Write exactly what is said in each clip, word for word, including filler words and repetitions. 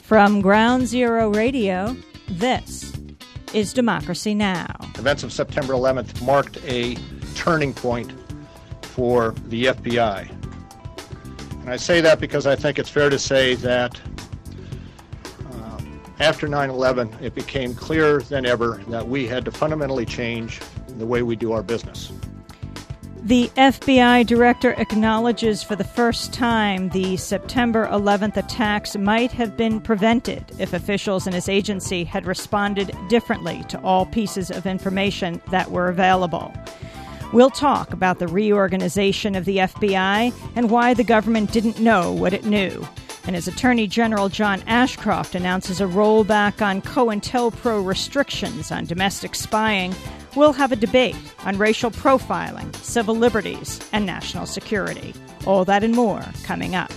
From Ground Zero Radio, this is Democracy Now! Events of September eleventh marked a turning point for the F B I. And I say that because I think it's fair to say that uh, after nine eleven, it became clearer than ever that we had to fundamentally change the way we do our business. The F B I director acknowledges for the first time the September eleventh attacks might have been prevented if officials in his agency had responded differently to all pieces of information that were available. We'll talk about the reorganization of the F B I and why the government didn't know what it knew. And as Attorney General John Ashcroft announces a rollback on COINTELPRO restrictions on domestic spying, we'll have a debate on racial profiling, civil liberties, and national security. All that and more coming up.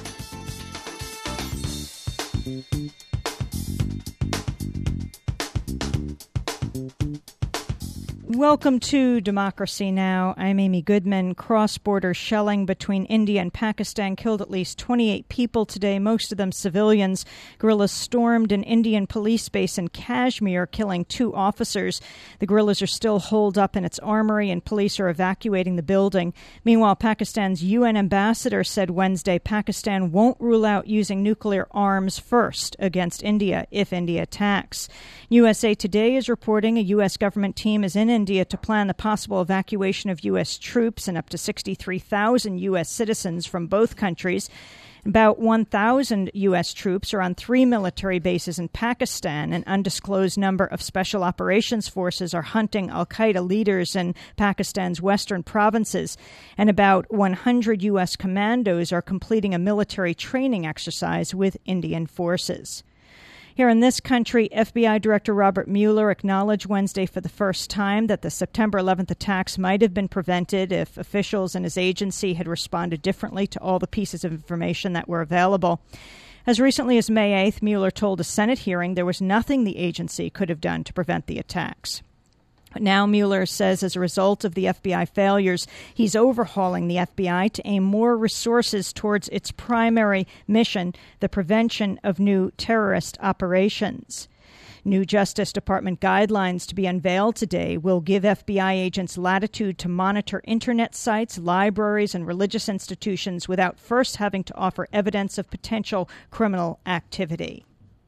Welcome to Democracy Now! I'm Amy Goodman. Cross-border shelling between India and Pakistan killed at least twenty-eight people today, most of them civilians. Guerrillas stormed an Indian police base in Kashmir, killing two officers. The guerrillas are still holed up in its armory, and police are evacuating the building. Meanwhile, Pakistan's U N ambassador said Wednesday Pakistan won't rule out using nuclear arms first against India if India attacks. U S A Today is reporting a U S government team is in India to plan the possible evacuation of U S troops and up to sixty-three thousand U S citizens from both countries. About one thousand U S troops are on three military bases in Pakistan. An undisclosed number of special operations forces are hunting al-Qaeda leaders in Pakistan's western provinces. And about one hundred U S commandos are completing a military training exercise with Indian forces. Here in this country, F B I Director Robert Mueller acknowledged Wednesday for the first time that the September eleventh attacks might have been prevented if officials in his agency had responded differently to all the pieces of information that were available. As recently as May eighth, Mueller told a Senate hearing there was nothing the agency could have done to prevent the attacks. Now, Mueller says as a result of the F B I failures, he's overhauling the F B I to aim more resources towards its primary mission, the prevention of new terrorist operations. New Justice Department guidelines to be unveiled today will give F B I agents latitude to monitor Internet sites, libraries, and religious institutions without first having to offer evidence of potential criminal activity.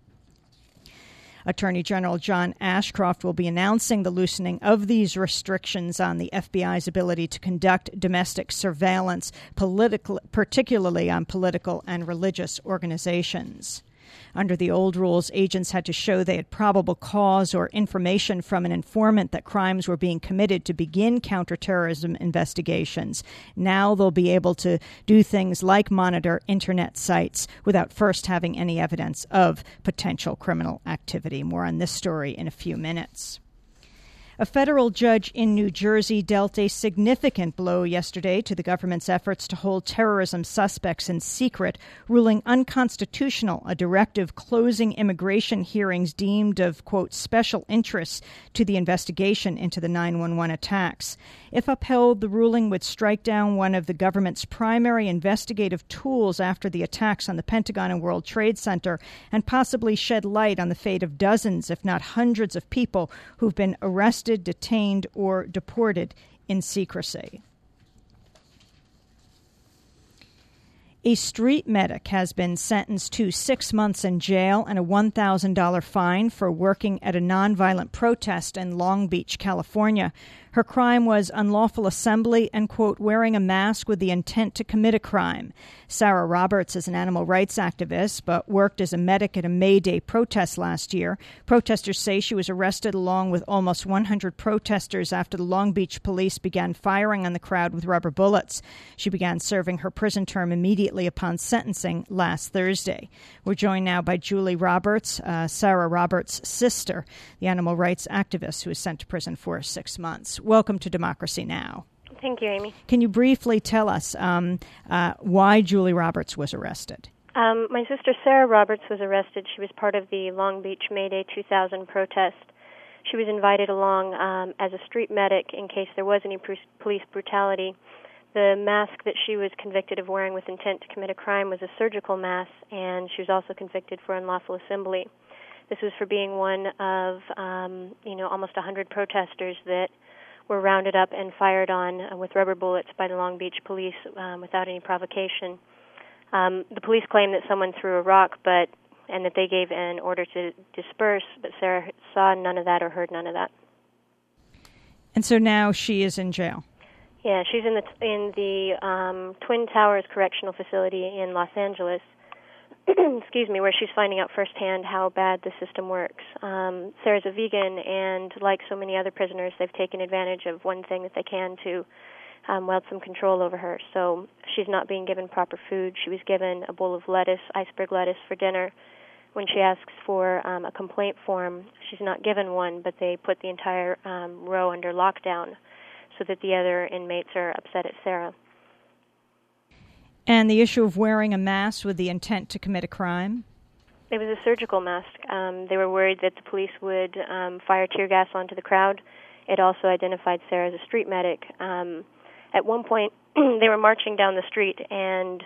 Attorney General John Ashcroft will be announcing the loosening of these restrictions on the F B I's ability to conduct domestic surveillance, political, particularly on political and religious organizations. Under the old rules, agents had to show they had probable cause or information from an informant that crimes were being committed to begin counterterrorism investigations. Now they'll be able to do things like monitor Internet sites without first having any evidence of potential criminal activity. More on this story in a few minutes. A federal judge in New Jersey dealt a significant blow yesterday to the government's efforts to hold terrorism suspects in secret, ruling unconstitutional a directive closing immigration hearings deemed of, quote, special interest to the investigation into the nine one one attacks. If upheld, the ruling would strike down one of the government's primary investigative tools after the attacks on the Pentagon and World Trade Center and possibly shed light on the fate of dozens, if not hundreds, of people who've been arrested, detained, or deported in secrecy. A street medic has been sentenced to six months in jail and a one thousand dollars fine for working at a nonviolent protest in Long Beach, California. Her crime was unlawful assembly and, quote, wearing a mask with the intent to commit a crime. Sarah Roberts is an animal rights activist, but worked as a medic at a May Day protest last year. Protesters say she was arrested along with almost one hundred protesters after the Long Beach police began firing on the crowd with rubber bullets. She began serving her prison term immediately upon sentencing last Thursday. We're joined now by Julie Roberts, uh, Sarah Roberts' sister, the animal rights activist who was sent to prison for six months. Welcome to Democracy Now! Thank you, Amy. Can you briefly tell us um, uh, why Julie Roberts was arrested? Um, my sister Sarah Roberts was arrested. She was part of the Long Beach May Day two thousand protest. She was invited along um, as a street medic in case there was any pr- police brutality. The mask that she was convicted of wearing with intent to commit a crime was a surgical mask, and she was also convicted for unlawful assembly. This was for being one of, um, you know, almost one hundred protesters that were rounded up and fired on uh, with rubber bullets by the Long Beach police um, without any provocation. Um, the police claim that someone threw a rock, but and that they gave an order to disperse, but Sarah saw none of that or heard none of that. And so now she is in jail. Yeah, she's in the in the um, Twin Towers Correctional Facility in Los Angeles. Excuse me, where she's finding out firsthand how bad the system works. Um, Sarah's a vegan, and like so many other prisoners, they've taken advantage of one thing that they can to um, wield some control over her. So she's not being given proper food. She was given a bowl of lettuce, iceberg lettuce, for dinner. When she asks for um, a complaint form, she's not given one, but they put the entire um, row under lockdown so that the other inmates are upset at Sarah. And the issue of wearing a mask with the intent to commit a crime? It was a surgical mask. Um, they were worried that the police would um, fire tear gas onto the crowd. It also identified Sarah as a street medic. Um, at one point, they were marching down the street, and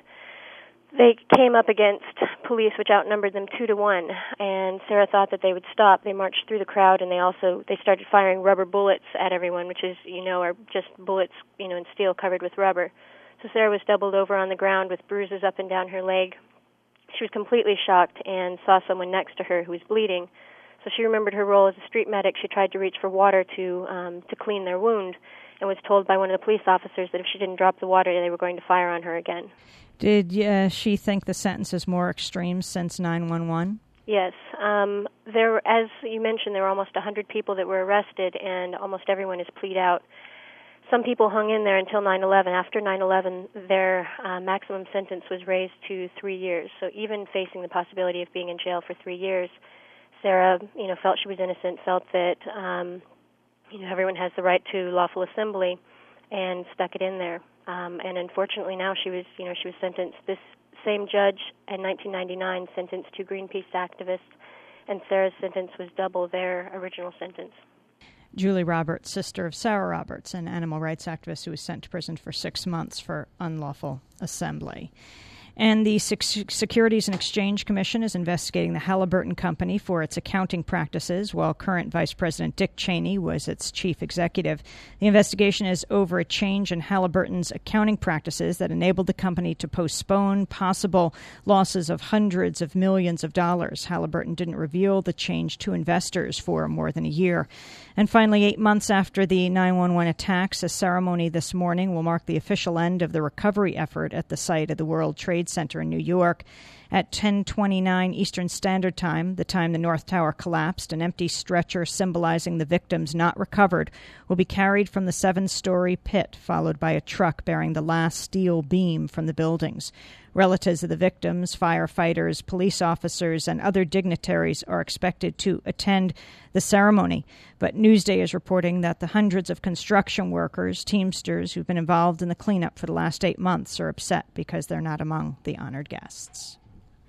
they came up against police, which outnumbered them two to one. And Sarah thought that they would stop. They marched through the crowd, and they also they started firing rubber bullets at everyone, which is, you know, are just bullets, you know, in steel covered with rubber. So Sarah was doubled over on the ground with bruises up and down her leg. She was completely shocked and saw someone next to her who was bleeding. So she remembered her role as a street medic. She tried to reach for water to um, to clean their wound, and was told by one of the police officers that if she didn't drop the water, they were going to fire on her again. Did uh, she think the sentence is more extreme since nine one one? Yes. Um, there, as you mentioned, there were almost one hundred people that were arrested, and almost everyone is plead out. Some people hung in there until nine eleven. After nine eleven, their uh, maximum sentence was raised to three years. So even facing the possibility of being in jail for three years, Sarah, you know, felt she was innocent, felt that, um, you know, everyone has the right to lawful assembly, and stuck it in there. Um, and unfortunately, now she was, you know, she was sentenced. This same judge in nineteen ninety-nine sentenced two Greenpeace activists, and Sarah's sentence was double their original sentence. Julie Roberts, sister of Sarah Roberts, an animal rights activist who was sent to prison for six months for unlawful assembly. And the Securities and Exchange Commission is investigating the Halliburton Company for its accounting practices, while current Vice President Dick Cheney was its chief executive. The investigation is over a change in Halliburton's accounting practices that enabled the company to postpone possible losses of hundreds of millions of dollars. Halliburton didn't reveal the change to investors for more than a year. And finally, eight months after the nine one one attacks, a ceremony this morning will mark the official end of the recovery effort at the site of the World Trade Center in New York. At ten twenty-nine Eastern Standard Time, the time the North Tower collapsed, an empty stretcher symbolizing the victims not recovered will be carried from the seven-story pit, followed by a truck bearing the last steel beam from the buildings. Relatives of the victims, firefighters, police officers, and other dignitaries are expected to attend the ceremony. But Newsday is reporting that the hundreds of construction workers, Teamsters, who've been involved in the cleanup for the last eight months are upset because they're not among the honored guests.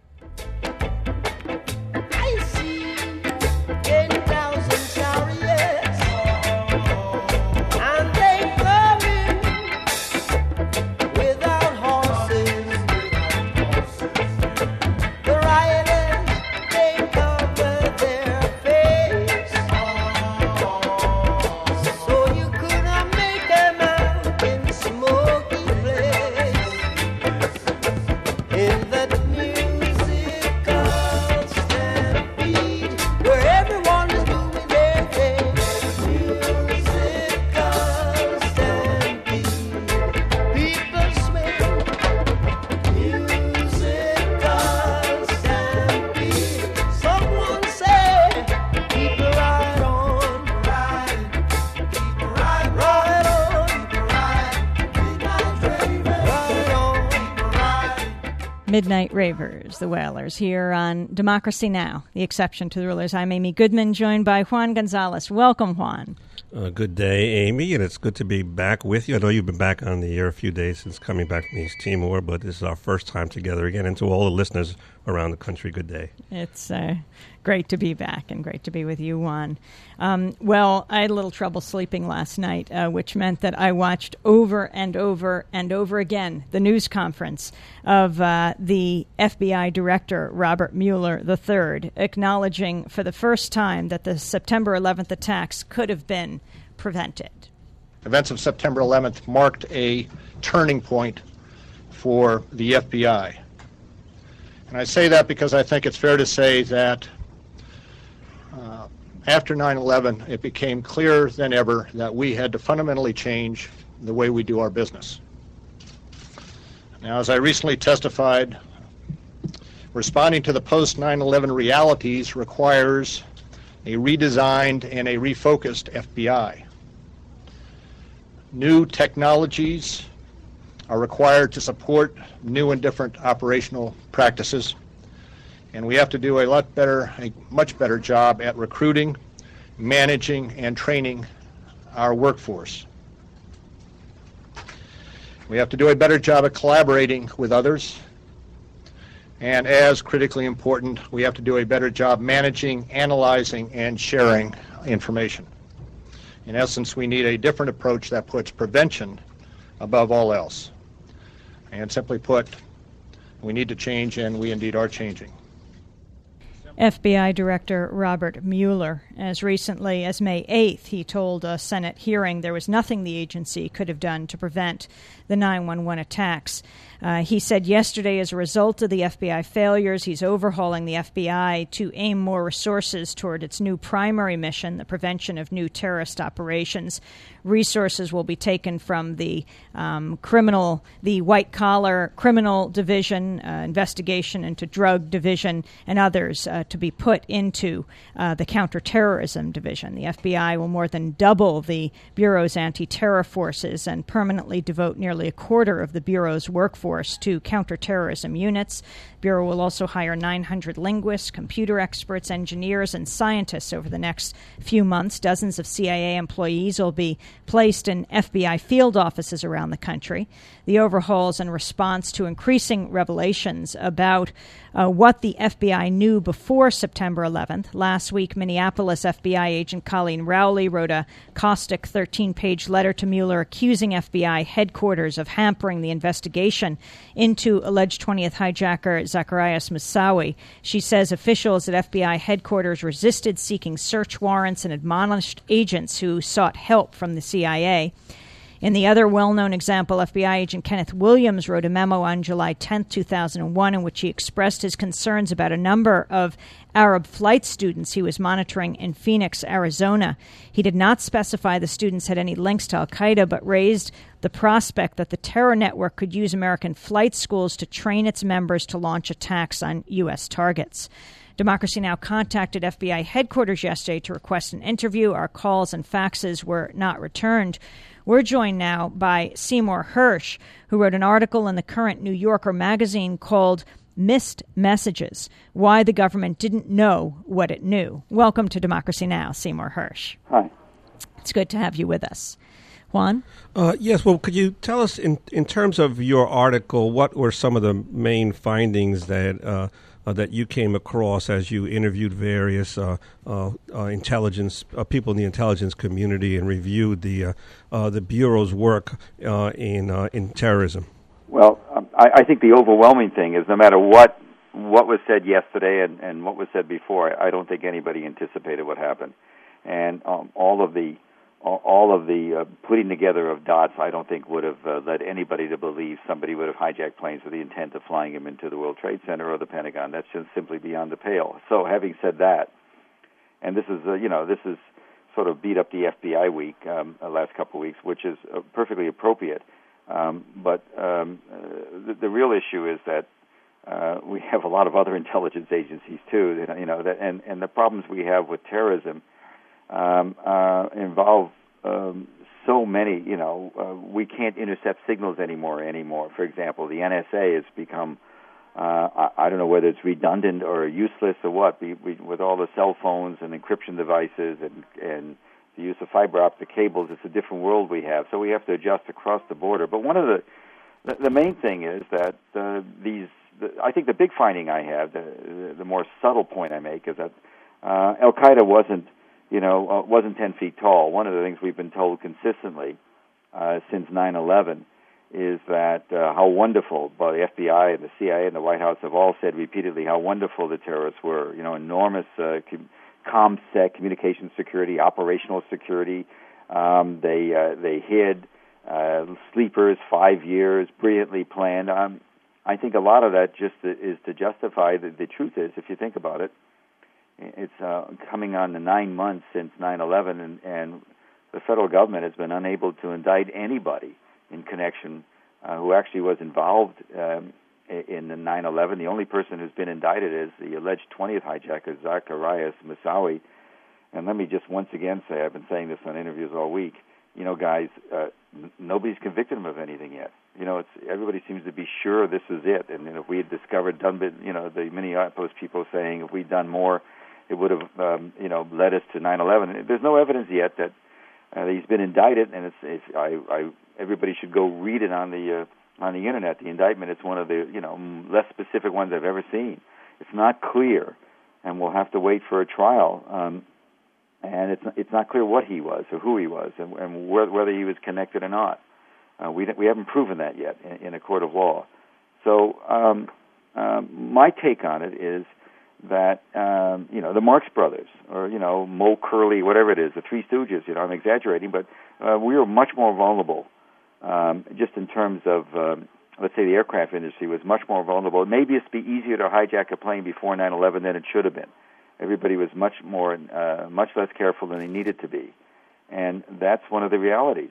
I see ten thousand chariots, and they coming without horses. The riders, they cover their face, so you couldn't make them out in the smoky place. In that Midnight Ravers, the Wailers, here on Democracy Now!, the exception to the rulers. I'm Amy Goodman, joined by Juan Gonzalez. Welcome, Juan. Uh, good day, Amy, and it's good to be back with you. I know you've been back on the air a few days since coming back from East Timor, but this is our first time together again. And to all the listeners around the country, good day. It's uh, great to be back and great to be with you, Juan. Um, well, I had a little trouble sleeping last night, uh, which meant that I watched over and over and over again the news conference of uh, the F B I Director, Robert Mueller the third, acknowledging for the first time that the September eleventh attacks could have been prevented. Events of September eleventh marked a turning point for the F B I. And I say that because I think it's fair to say that uh, after nine eleven, it became clearer than ever that we had to fundamentally change the way we do our business. Now, as I recently testified, responding to the post nine eleven realities requires a redesigned and a refocused F B I. New technologies are required to support new and different operational practices, and we have to do a lot better, a much better job at recruiting, managing, and training our workforce. We have to do a better job at collaborating with others, and as critically important, we have to do a better job managing, analyzing, and sharing information. In essence, we need a different approach that puts prevention above all else. And simply put, we need to change, and we indeed are changing. F B I Director Robert Mueller. As recently as May eighth, he told a Senate hearing there was nothing the agency could have done to prevent the nine one one attacks. Uh, he said yesterday, as a result of the F B I failures, he's overhauling the F B I to aim more resources toward its new primary mission, the prevention of new terrorist operations. Resources will be taken from the um, criminal, the white-collar criminal division, uh, investigation into drug division, and others uh, to be put into uh, the counterterrorism division. The F B I will more than double the Bureau's anti-terror forces and permanently devote nearly a quarter of the Bureau's workforce to counterterrorism units. The Bureau will also hire nine hundred linguists, computer experts, engineers, and scientists over the next few months. Dozens of C I A employees will be placed in F B I field offices around the country. The overhauls in response to increasing revelations about uh, what the F B I knew before September eleventh. Last week, Minneapolis F B I agent Colleen Rowley wrote a caustic thirteen-page letter to Mueller accusing F B I headquarters of hampering the investigation into alleged twentieth hijacker Zacarias Moussaoui. She says officials at F B I headquarters resisted seeking search warrants and admonished agents who sought help from the C I A. In the other well-known example, F B I agent Kenneth Williams wrote a memo on July tenth, two thousand one, in which he expressed his concerns about a number of Arab flight students he was monitoring in Phoenix, Arizona. He did not specify the students had any links to al-Qaeda, but raised the prospect that the terror network could use American flight schools to train its members to launch attacks on U S targets. Democracy Now! Contacted F B I headquarters yesterday to request an interview. Our calls and faxes were not returned. We're joined now by Seymour Hersh, who wrote an article in the current New Yorker magazine called Missed Messages, Why the Government Didn't Know What It Knew. Welcome to Democracy Now!, Seymour Hersh. Hi. It's good to have you with us. Juan? Uh, yes, well, could you tell us, in, in terms of your article, what were some of the main findings that uh, uh, that you came across as you interviewed various uh, uh, uh, intelligence uh, people in the intelligence community and reviewed the uh, uh, the Bureau's work uh, in uh, in terrorism? Well, um, I, I think the overwhelming thing is no matter what what was said yesterday and, and what was said before, I don't think anybody anticipated what happened, and um, all of the all of the uh, putting together of dots, I don't think would have uh, led anybody to believe somebody would have hijacked planes with the intent of flying them into the World Trade Center or the Pentagon. That's just simply beyond the pale. So having said that, and this is, uh, you know, this is sort of beat up the F B I week, um, the last couple of weeks, which is uh, perfectly appropriate. Um, but um, uh, the, the real issue is that uh, we have a lot of other intelligence agencies, too, that, you know, that, and, and the problems we have with terrorism Um, uh, involve um, so many, you know, uh, we can't intercept signals anymore anymore. For example, the N S A has become, uh, I, I don't know whether it's redundant or useless or what, we, we, with all the cell phones and encryption devices and, and the use of fiber optic cables. It's a different world we have, so we have to adjust across the border. But one of the, the, the main thing is that uh, these, the, I think the big finding I have, the, the more subtle point I make is that Uh, Al Qaeda wasn't, you know, uh, wasn't ten feet tall. One of the things we've been told consistently uh, since nine eleven is that uh, how wonderful, but the F B I and the C I A and the White House have all said repeatedly how wonderful the terrorists were. You know, enormous uh, com- ComSec, communication security, operational security. Um, they uh, they hid uh, sleepers five years, brilliantly planned. Um, I think a lot of that just is to justify the, the truth is, if you think about it, it's uh, coming on the nine months since nine eleven, and, and the federal government has been unable to indict anybody in connection uh, who actually was involved um, in the nine eleven. The only person who's been indicted is the alleged twentieth hijacker, Zacarias Moussaoui. And let me just once again say, I've been saying this on interviews all week, you know, guys, uh, n- nobody's convicted him of anything yet. You know, it's everybody seems to be sure this is it. And you know, if we had discovered, done, you know, the Minneapolis people saying if we'd done more, it would have, um, you know, led us to nine eleven. There's no evidence yet that uh, he's been indicted, and it's, it's I, I, everybody should go read it on the uh, on the internet. The indictment, it's one of the, you know, less specific ones I've ever seen. It's not clear, and we'll have to wait for a trial. Um, and it's it's not clear what he was or who he was, and, and wh- whether he was connected or not. Uh, we we haven't proven that yet in, in a court of law. So um, um, my take on it is that, um, you know, the Marx Brothers, or, you know, Moe Curley, whatever it is, the Three Stooges, you know, I'm exaggerating, but uh, we were much more vulnerable, um, just in terms of, um, let's say the aircraft industry was much more vulnerable. Maybe it's be easier to hijack a plane before nine eleven than it should have been. Everybody was much more, uh, much less careful than they needed to be. And that's one of the realities.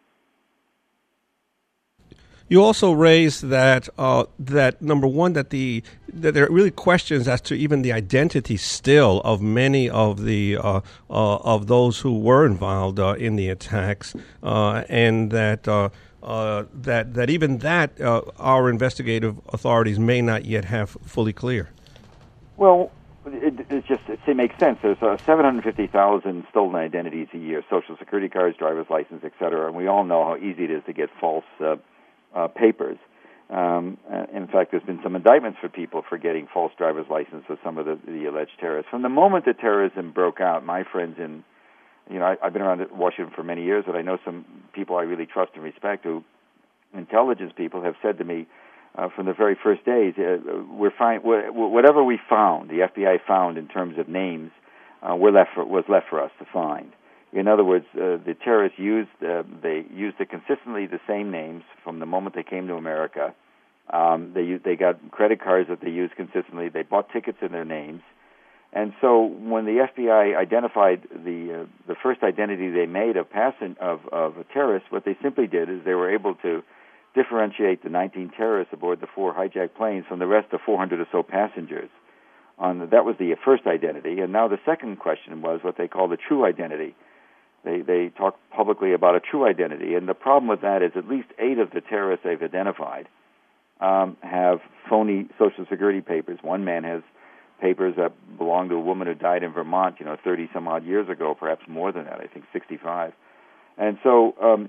You also raised that uh, that number one, that the that there are really questions as to even the identity still of many of the uh, uh, of those who were involved uh, in the attacks, uh, and that uh, uh, that that even that uh, our investigative authorities may not yet have fully clear. Well, it, it just it, it makes sense. There's uh, seven hundred fifty thousand stolen identities a year, Social Security cards, driver's license, et cetera, and we all know how easy it is to get false Uh, Uh, papers. Um, in fact, there's been some indictments for people for getting false driver's license with some of the, the alleged terrorists. From the moment that terrorism broke out, my friends in, you know, I, I've been around Washington for many years, but I know some people I really trust and respect who, intelligence people, have said to me uh, from the very first days, uh, we're fine, whatever we found, the F B I found in terms of names, uh, we're left for, was left for us to find. In other words, uh, the terrorists used uh, they used the consistently the same names from the moment they came to America. Um, they they got credit cards that they used consistently. They bought tickets in their names, and so when the F B I identified the uh, the first identity they made of passen- of of a terrorist, what they simply did is they were able to differentiate the nineteen terrorists aboard the four hijacked planes from the rest of four hundred or so passengers. On the, that was the first identity, and now the second question was what they call the true identity. They they talk publicly about a true identity, and the problem with that is at least eight of the terrorists they've identified um, have phony Social Security papers. One man has papers that belong to a woman who died in Vermont, you know, thirty some odd years ago, perhaps more than that. I think sixty-five. And so, um,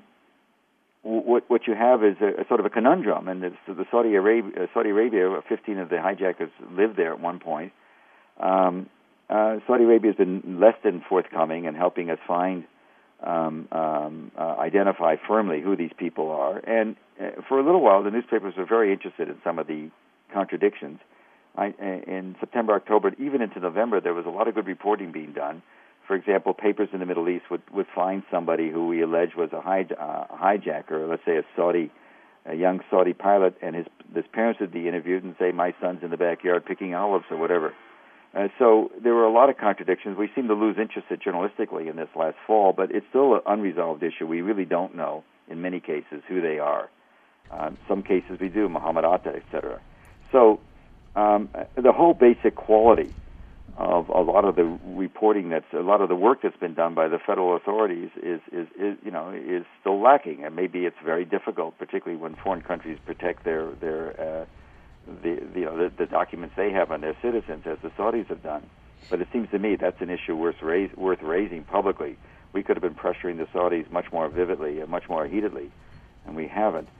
what what you have is a, a sort of a conundrum, and it's the Saudi Arabia, Saudi Arabia, fifteen of the hijackers lived there at one point. Um, uh, Saudi Arabia has been less than forthcoming in helping us find. Um, um, uh, identify firmly who these people are. And uh, for a little while, the newspapers were very interested in some of the contradictions. I, in September, October, even into November, there was a lot of good reporting being done. For example, papers in the Middle East would, would find somebody who we allege was a hij- uh, hijacker, let's say a Saudi, a young Saudi pilot, and his, his parents would be interviewed and say, my son's in the backyard picking olives or whatever. Uh, so there were a lot of contradictions. We seem to lose interest journalistically in this last fall, but it's still an unresolved issue. We really don't know, in many cases, who they are. Uh, some cases we do, Muhammad Atta, et cetera. So um, the whole basic quality of a lot of the reporting, that's a lot of the work that's been done by the federal authorities is, is, is you know, is still lacking. And maybe it's very difficult, particularly when foreign countries protect their their uh, The, the, you know, the, the documents they have on their citizens, as the Saudis have done. But it seems to me that's an issue worth, raise, worth raising publicly. We could have been pressuring the Saudis much more vividly and much more heatedly, and we haven't.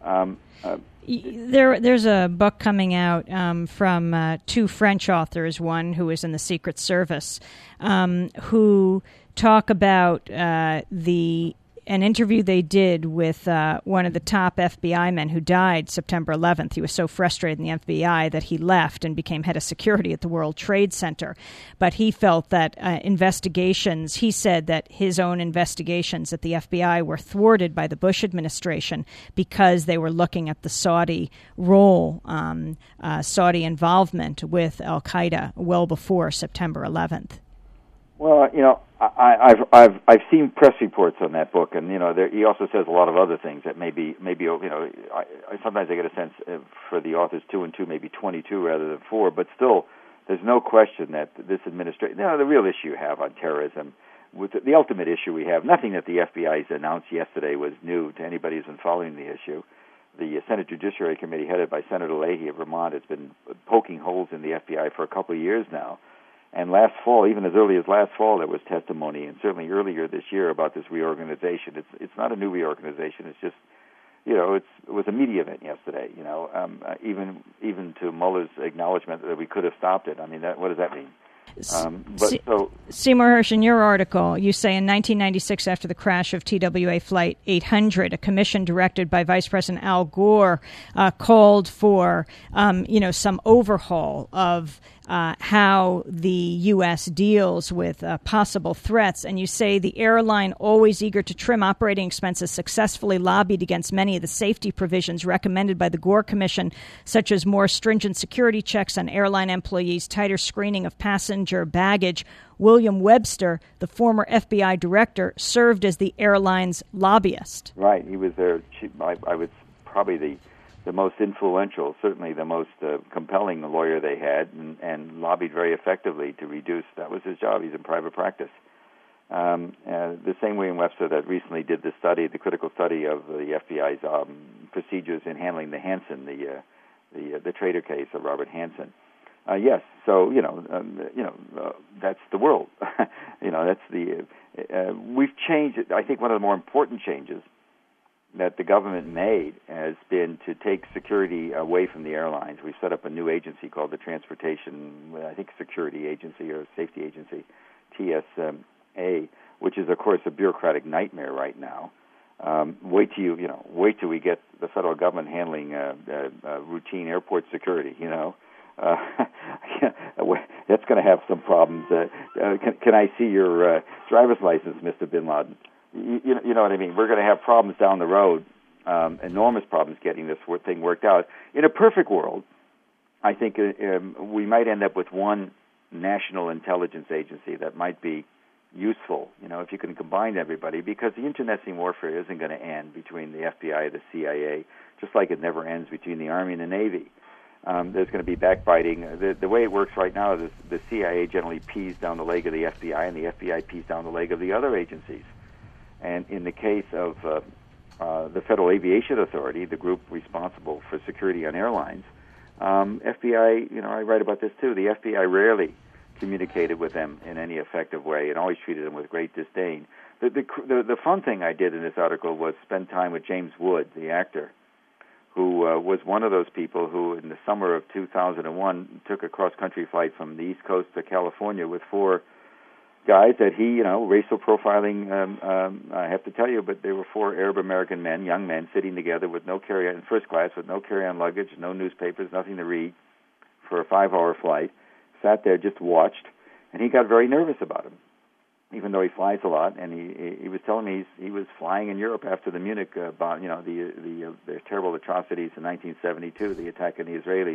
Um, uh, There, there's a book coming out um, from uh, two French authors, one who is in the Secret Service, um, who talk about uh, the an interview they did with uh, one of the top F B I men who died September eleventh. He was so frustrated in the F B I that he left and became head of security at the World Trade Center. But he felt that uh, investigations, he said that his own investigations at the F B I were thwarted by the Bush administration because they were looking at the Saudi role, um, uh, Saudi involvement with al-Qaeda well before September eleventh. Well, you know, I, I've I've I've seen press reports on that book, and you know, there, he also says a lot of other things that maybe maybe you know, I, I sometimes I get a sense for the authors two and two, maybe twenty-two rather than four, but still, there's no question that this administration, you know, the real issue you have on terrorism, with the, the ultimate issue we have, nothing that the F B I's announced yesterday was new to anybody who's been following the issue. The Senate Judiciary Committee, headed by Senator Leahy of Vermont, has been poking holes in the F B I for a couple of years now. And last fall, even as early as last fall, there was testimony, and certainly earlier this year about this reorganization. It's it's not a new reorganization. It's just, you know, it's it was a media event yesterday. You know, um, uh, even even to Mueller's acknowledgement that we could have stopped it. I mean, that, what does that mean? Um, but Se- so Seymour Hersh, in your article, you say in nineteen ninety-six, after the crash of T W A Flight eight hundred, a commission directed by Vice President Al Gore uh, called for, um, you know, some overhaul of uh, how the U S deals with uh, possible threats. And you say the airline, always eager to trim operating expenses, successfully lobbied against many of the safety provisions recommended by the Gore Commission, such as more stringent security checks on airline employees, tighter screening of passenger baggage. William Webster, the former F B I director, served as the airline's lobbyist. Right, he was their chief, I, I was probably the the most influential, certainly the most uh, compelling lawyer they had, and, and lobbied very effectively to reduce. That was his job. He's in private practice. Um, uh, the same William Webster that recently did the study, the critical study of the F B I's um, procedures in handling the Hansen, the uh, the uh, the traitor case of Robert Hansen. Uh, yes, so you know, um, you know, uh, that's the world. you know, that's the. Uh, we've changed. I think one of the more important changes that the government made has been to take security away from the airlines. We've set up a new agency called the Transportation, I think, Security Agency or Safety Agency, T S A, which is, of course, a bureaucratic nightmare right now. Um, wait till you, you know, wait till we get the federal government handling uh, uh, uh, routine airport security. You know, uh, that's going to have some problems. Uh, uh, can, can I see your uh, driver's license, Mister Bin Laden? You, you, you know what I mean? We're going to have problems down the road, um, enormous problems getting this thing worked out. In a perfect world, I think uh, um, we might end up with one national intelligence agency that might be useful, you know, if you can combine everybody, because the internecine warfare isn't going to end between the F B I and the C I A, just like it never ends between the Army and the Navy. Um, there's going to be backbiting. The, the way it works right now is the C I A generally pees down the leg of the F B I, and the F B I pees down the leg of the other agencies. And in the case of uh, uh, the Federal Aviation Authority, the group responsible for security on airlines, um, F B I, you know, I write about this too, the F B I rarely communicated with them in any effective way and always treated them with great disdain. The, the, the, the fun thing I did in this article was spend time with James Wood, the actor, who uh, was one of those people who, in the summer of two thousand one, took a cross-country flight from the East Coast to California with four guys that he, you know, racial profiling, um, um, I have to tell you, but they were four Arab-American men, young men, sitting together with no carry-on, in first class, with no carry-on luggage, no newspapers, nothing to read, for a five-hour flight, sat there, just watched, and he got very nervous about him, even though he flies a lot, and he he was telling me he's, he was flying in Europe after the Munich uh, bomb, you know, the the, uh, the terrible atrocities in nineteen seventy-two, the attack on the Israelis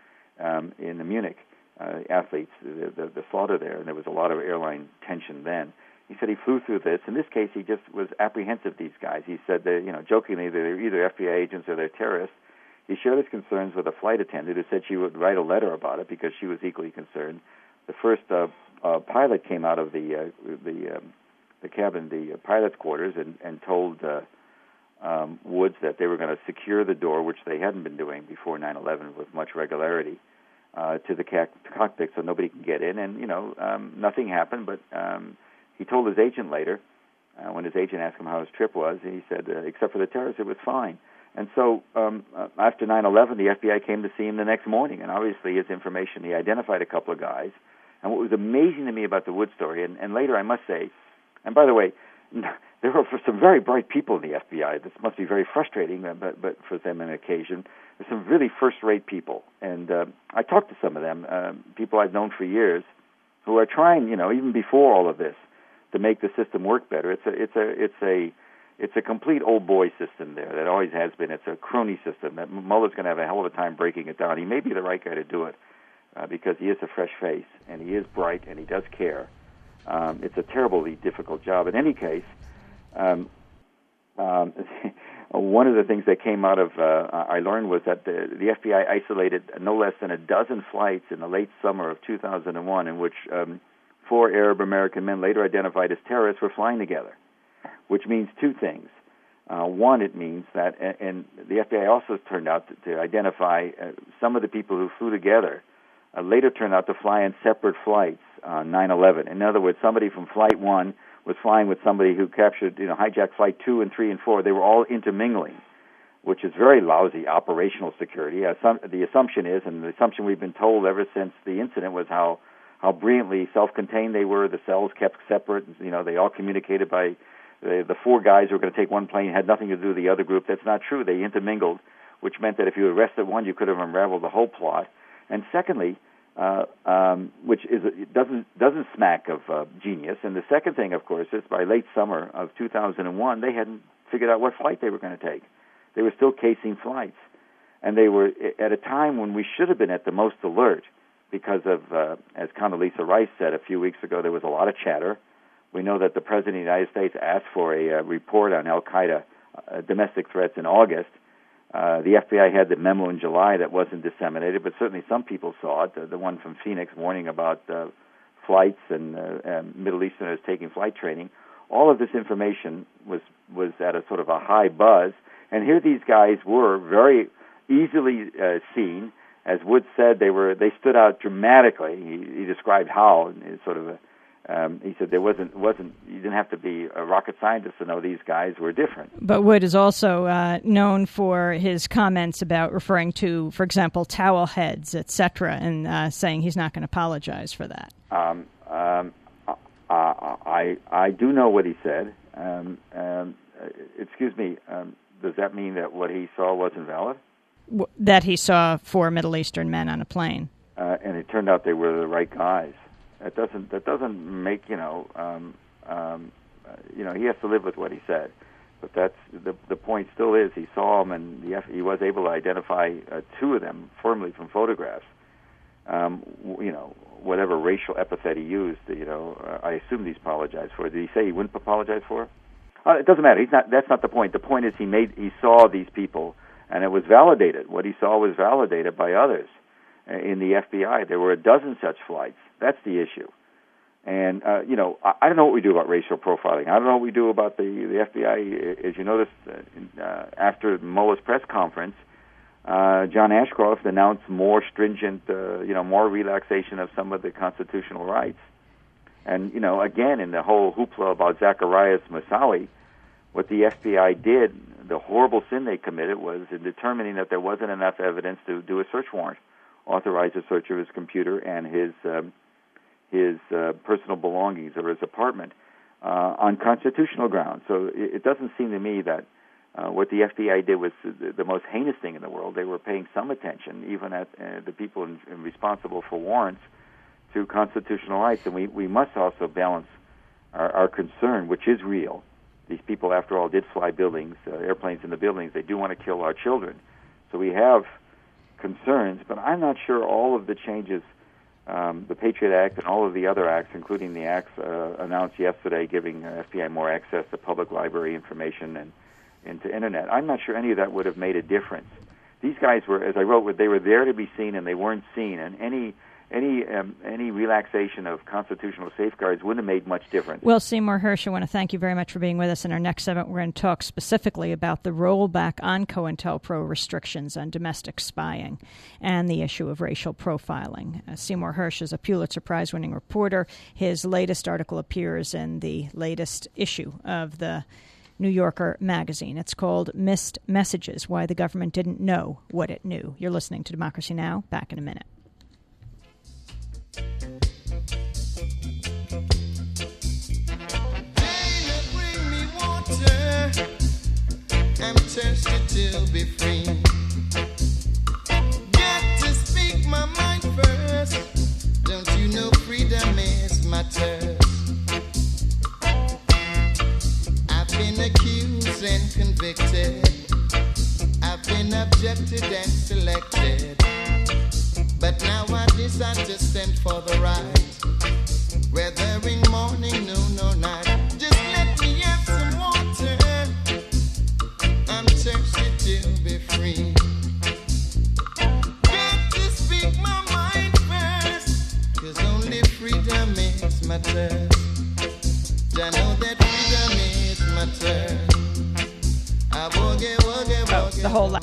um, in the Munich. Uh, athletes, the, the, the slaughter there, and there was a lot of airline tension then. He said he flew through this. In this case, he just was apprehensive of these guys. He said that, you know, jokingly, they're either F B I agents or they're terrorists. He shared his concerns with a flight attendant who said she would write a letter about it because she was equally concerned. The first uh, uh, pilot came out of the uh, the um, the cabin, the uh, pilot's quarters, and, and told uh, um, Woods that they were going to secure the door, which they hadn't been doing before nine eleven with much regularity. Uh, to the ca- cockpit so nobody can get in, and, you know, um, nothing happened, but um, he told his agent later, uh, when his agent asked him how his trip was, he said, uh, except for the terrorists, it was fine. And so um, uh, after nine eleven, the F B I came to see him the next morning, and obviously his information, he identified a couple of guys. And what was amazing to me about the Wood story, and, and later I must say, and by the way, there were some very bright people in the F B I. This must be very frustrating, but, but for them on occasion. There's some really first-rate people, and uh, I talked to some of them, uh, people I've known for years, who are trying, you know, even before all of this, to make the system work better. It's a, it's a, it's a, it's a complete old boy system there. That always has been. It's a crony system. That Mueller's going to have a hell of a time breaking it down. He may be the right guy to do it uh, because he is a fresh face and he is bright and he does care. Um, it's a terribly difficult job. In any case, um, um, one of the things that came out of uh, I learned was that the, the F B I isolated no less than a dozen flights in the late summer of two thousand one in which um, four Arab American men later identified as terrorists were flying together, which means two things. Uh, one, it means that, and, and the F B I also turned out to, to identify uh, some of the people who flew together uh, later turned out to fly in separate flights on nine eleven. In other words, somebody from Flight one was flying with somebody who captured, you know, hijacked Flight two and three and four. They were all intermingling, which is very lousy operational security. Uh, some, the assumption is, and the assumption we've been told ever since the incident was how how brilliantly self-contained they were. The cells kept separate. You know, they all communicated by the, the four guys who were going to take one plane had nothing to do with the other group. That's not true. They intermingled, which meant that if you arrested one, you could have unraveled the whole plot. And secondly, uh, um, which is it doesn't doesn't smack of uh, genius. And the second thing, of course, is by late summer of two thousand one, they hadn't figured out what flight they were going to take. They were still casing flights, and they were at a time when we should have been at the most alert. Because of, uh, as Condoleezza Rice said a few weeks ago, there was a lot of chatter. We know that the President of the United States asked for a uh, report on al-Qaeda uh, domestic threats in August. Uh, the F B I had the memo in July that wasn't disseminated, but certainly some people saw it. The, the one from Phoenix warning about uh, flights and uh, uh, Middle Easterners taking flight training. All of this information was, was at a sort of a high buzz. And here these guys were very easily uh, seen. As Wood said, they were they stood out dramatically. He, he described how, sort of, a, um, he said there wasn't wasn't you didn't have to be a rocket scientist to know these guys were different. But Wood is also uh, known for his comments about referring to, for example, towel heads, et cetera, and uh, saying he's not going to apologize for that. Um, um, uh, I I do know what he said. Um, um, excuse me. Um, does that mean that what he saw wasn't valid? That he saw four Middle Eastern men on a plane, uh, and it turned out they were the right guys. That doesn't that doesn't make you know um, um, uh, you know he has to live with what he said. But that's the the point. Still is he saw them, and the, he was able to identify uh, two of them firmly from photographs. Um, you know, whatever racial epithet he used, you know, uh, I assume he's apologized for. Did he say he wouldn't apologize for it? Uh, it doesn't matter. He's not. That's not the point. The point is he made he saw these people. And it was validated. What he saw was validated by others in the F B I. There were a dozen such flights. That's the issue. And, uh, you know, I, I don't know what we do about racial profiling. I don't know what we do about the, the F B I. As you noticed, uh, uh, after Mueller's press conference, uh, John Ashcroft announced more stringent, uh, you know, more relaxation of some of the constitutional rights. And, you know, again, in the whole hoopla about Zacarias Moussaoui, what the F B I did, the horrible sin they committed, was in determining that there wasn't enough evidence to do a search warrant, authorize a search of his computer and his um, his uh, personal belongings or his apartment uh, on constitutional grounds. So it, it doesn't seem to me that uh, what the F B I did was the, the most heinous thing in the world. They were paying some attention, even at uh, the people in, in responsible for warrants, to constitutional rights. And we, we must also balance our, our concern, which is real. These people, after all, did fly buildings, uh, airplanes in the buildings. They do want to kill our children. So we have concerns, but I'm not sure all of the changes, um, the Patriot Act and all of the other acts, including the acts uh, announced yesterday giving uh, F B I more access to public library information and into Internet, I'm not sure any of that would have made a difference. These guys were, as I wrote, they were there to be seen, and they weren't seen, and any Any um, any relaxation of constitutional safeguards wouldn't have made much difference. Well, Seymour Hersh, I want to thank you very much for being with us. In our next segment, we're going to talk specifically about the rollback on COINTELPRO restrictions on domestic spying and the issue of racial profiling. Uh, Seymour Hersh is a Pulitzer Prize-winning reporter. His latest article appears in the latest issue of the New Yorker magazine. It's called Missed Messages, Why the Government Didn't Know What It Knew. You're listening to Democracy Now! Back in a minute. I'm thirsty to be free. Got to speak my mind first. Don't you know freedom is my thirst? I've been accused and convicted. I've been objected and selected. But now I decide to stand for the right. Whether in morning, noon or night. Just let me have some water. I'm thirsty to be free. Got to speak my mind first, 'cause only freedom is my turn. I know that freedom is my turn. I woogie, woogie, woogie, Oh, the whole lot.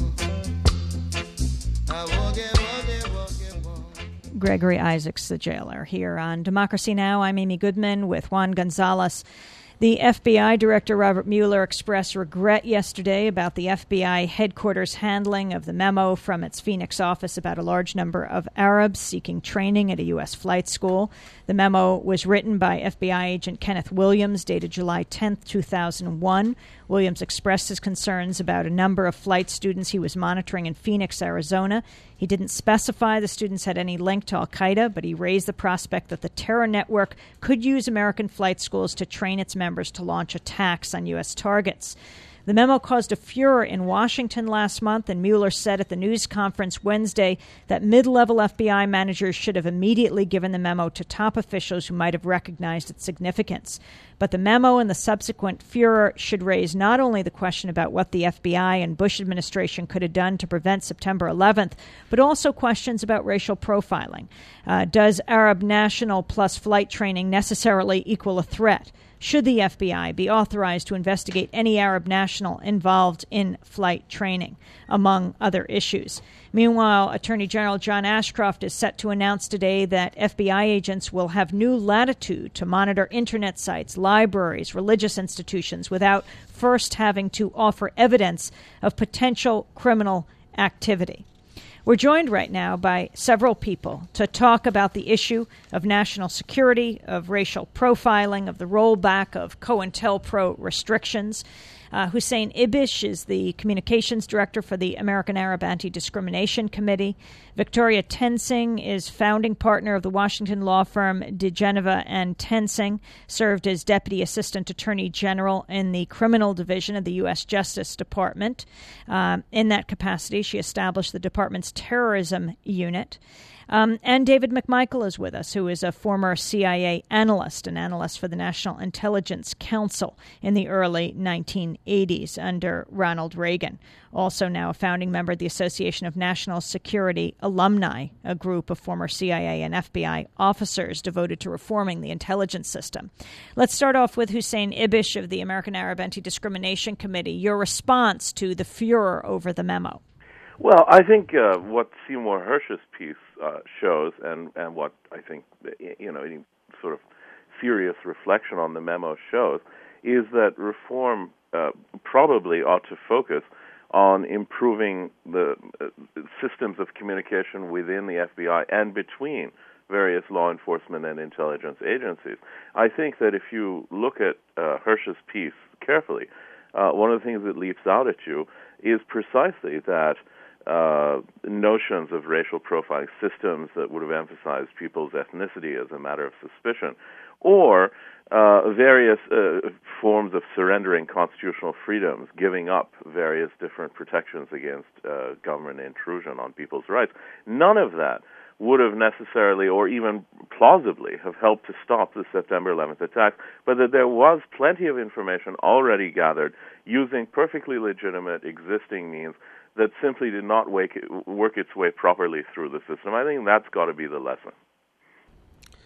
I woogie, woogie, woogie, woogie. Gregory Isaacs, the jailer, here on Democracy Now! I'm Amy Goodman with Juan Gonzalez. The F B I Director Robert Mueller expressed regret yesterday about the F B I headquarters handling of the memo from its Phoenix office about a large number of Arabs seeking training at a U S flight school. The memo was written by F B I agent Kenneth Williams, dated July tenth, two thousand one. Williams expressed his concerns about a number of flight students he was monitoring in Phoenix, Arizona. He didn't specify the students had any link to al-Qaeda, but he raised the prospect that the terror network could use American flight schools to train its members to launch attacks on U S targets. The memo caused a furor in Washington last month, and Mueller said at the news conference Wednesday that mid-level F B I managers should have immediately given the memo to top officials who might have recognized its significance. But the memo and the subsequent furor should raise not only the question about what the F B I and Bush administration could have done to prevent September eleventh, but also questions about racial profiling. Uh, does Arab national plus flight training necessarily equal a threat? Should the F B I be authorized to investigate any Arab national involved in flight training, among other issues? Meanwhile, Attorney General John Ashcroft is set to announce today that F B I agents will have new latitude to monitor Internet sites, libraries, religious institutions without first having to offer evidence of potential criminal activity. We're joined right now by several people to talk about the issue of national security, of racial profiling, of the rollback of COINTELPRO restrictions. Uh, Hussein Ibish is the communications director for the American Arab Anti-Discrimination Committee. Victoria Tensing is founding partner of the Washington law firm DeGeneva and Tensing, served as Deputy Assistant Attorney General in the Criminal Division of the U S Justice Department. Um, in that capacity, she established the department's terrorism unit. Um, and David McMichael is with us, who is a former C I A analyst, an analyst for the National Intelligence Council in the early nineteen eighties under Ronald Reagan. Also now a founding member of the Association of National Security Alumni, a group of former C I A and F B I officers devoted to reforming the intelligence system. Let's start off with Hussein Ibish of the American Arab Anti-Discrimination Committee. Your response to the furor over the memo. Well, I think uh, what Seymour Hersh's piece uh, shows, and, and what I think, you know, any sort of serious reflection on the memo shows, is that reform uh, probably ought to focus on improving the uh, systems of communication within the F B I and between various law enforcement and intelligence agencies. I think that if you look at uh, Hersh's piece carefully, uh, one of the things that leaps out at you is precisely that Uh, notions of racial profiling, systems that would have emphasized people's ethnicity as a matter of suspicion, or uh, various uh, forms of surrendering constitutional freedoms, giving up various different protections against uh, government intrusion on people's rights. None of that would have necessarily or even plausibly have helped to stop the September eleventh attack, but that there was plenty of information already gathered using perfectly legitimate existing means that simply did not wake, work its way properly through the system. I think that's got to be the lesson.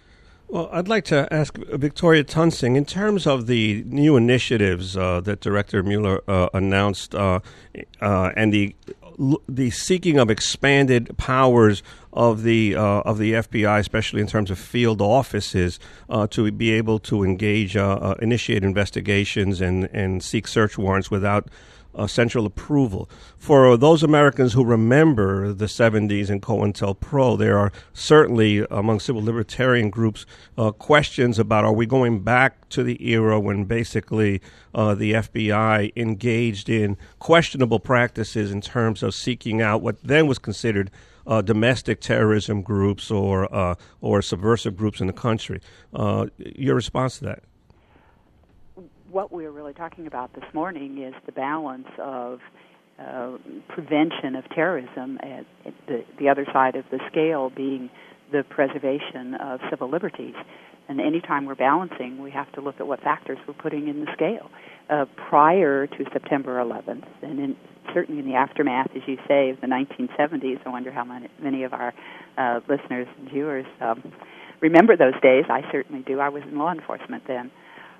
Well, I'd like to ask Victoria Toensing, in terms of the new initiatives uh, that Director Mueller uh, announced uh, uh, and the the seeking of expanded powers of the uh, of the F B I, especially in terms of field offices, uh, to be able to engage, uh, uh, initiate investigations and, and seek search warrants without Uh, central approval. For those Americans who remember the seventies and COINTELPRO, there are certainly among civil libertarian groups uh, questions about, are we going back to the era when basically uh, the F B I engaged in questionable practices in terms of seeking out what then was considered uh, domestic terrorism groups or uh, or subversive groups in the country. Uh, your response to that? What we're really talking about this morning is the balance of uh, prevention of terrorism, at, at the, the other side of the scale being the preservation of civil liberties. And anytime we're balancing, we have to look at what factors we're putting in the scale. Uh, prior to September eleventh, and in, certainly in the aftermath, as you say, of the nineteen seventies, I wonder how many, many of our uh, listeners and viewers um, remember those days. I certainly do. I was in law enforcement then.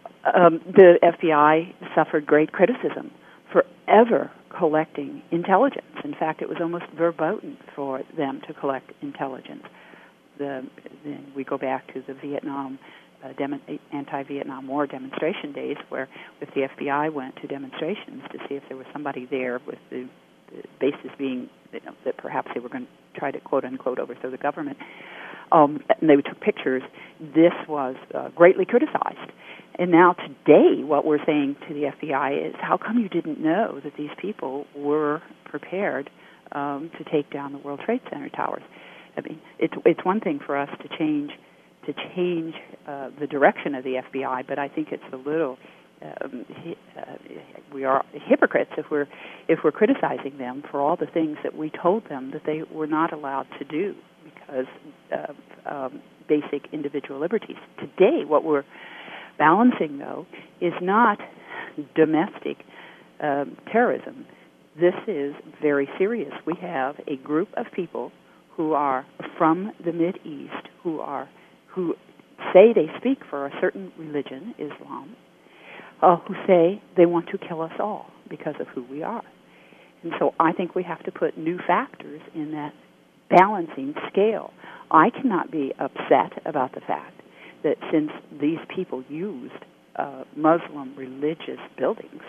Um, the F B I suffered great criticism for ever collecting intelligence. In fact, it was almost verboten for them to collect intelligence. The, then we go back to the Vietnam uh, dem- anti-Vietnam War demonstration days, where if the F B I went to demonstrations to see if there was somebody there, with the, the basis being, you know, that perhaps they were going to try to quote unquote overthrow the government, um, and they took pictures. This was uh, greatly criticized. And now today, what we're saying to the F B I is, how come you didn't know that these people were prepared um, to take down the World Trade Center towers? I mean, it's it's one thing for us to change to change uh, the direction of the F B I, but I think it's a little um, uh, we are hypocrites if we're if we're criticizing them for all the things that we told them that they were not allowed to do because of um, basic individual liberties. Today, what we're balancing, though, is not domestic um, terrorism. This is very serious. We have a group of people who are from the Mideast, who are who say they speak for a certain religion, Islam, uh, who say they want to kill us all because of who we are. And so I think we have to put new factors in that balancing scale. I cannot be upset about the fact that since these people used uh, Muslim religious buildings